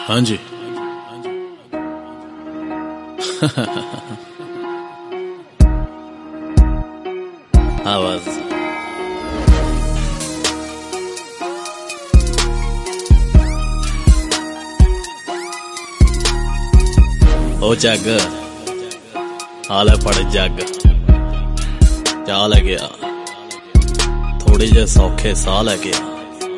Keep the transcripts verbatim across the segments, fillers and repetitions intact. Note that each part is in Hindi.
हाँ जी। आवाज ओ जग हाल है पड़ जग चाल है गया थोड़े जे सौखे साल है गया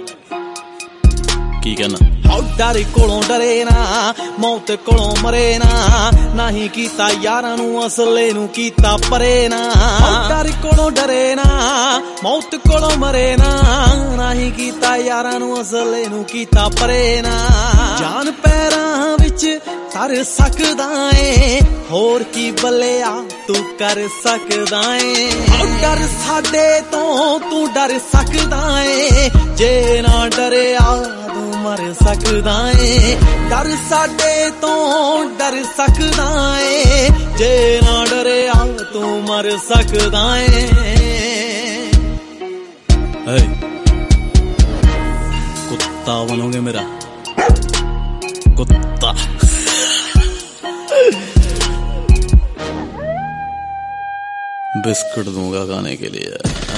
की कहना डर कोलों डरे ना मौत कोलों मरे ना नहीं कीता यारां नू असले नू कीता परे ना डर कोलों डरे ना मौत कोलों मरे ना नहीं कीता यारां नू असले नू कीता परे ना जान पैरां विच कर सकदा ऐ होर की बल्लेआ तू कर सकदा ऐ डर साडे तो तू डर सकदा ऐ जे ना डरिया तू मर सकदा ऐ डर साडे तो डर सकदा ऐ जे ना डरिया तू मर सकदा ऐ कुत्ता बनोगे मेरा कुत्ता बिस्कुट दूंगा खाने के लिए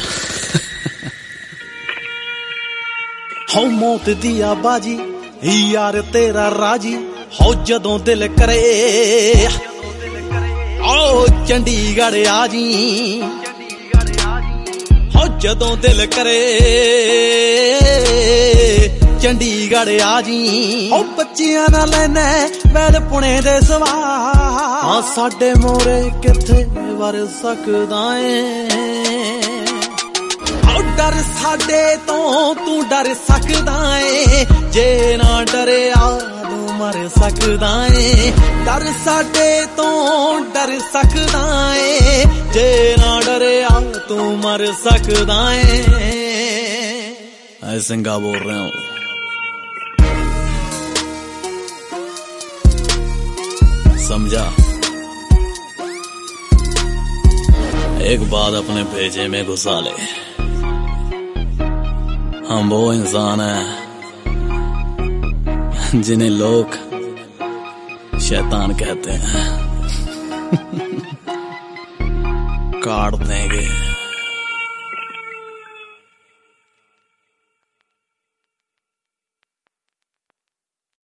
हो मौत दिया बाजी यार तेरा राजी हो जदों दिल करे ओ चंडीगढ़ आजी हो जदों दिल करे चंडीगढ़ आजी ओ बच्चियां ना लेने वैद पुणे दे सवा हाँ साडे मोरे किथे वर सकदा ऐ डर साडे तो तू डर सकदा ऐ जे ना डरिया तू मर सकदा ऐ डर साडे तो डर सकदा ऐ जे ना डरिया तू मर सकदा ऐ सिंगा बोल रहे हो समझा एक बात अपने भेजे में घुसा ले हम वो इंसान हैं जिन्हें लोग शैतान कहते हैं काट देंगे।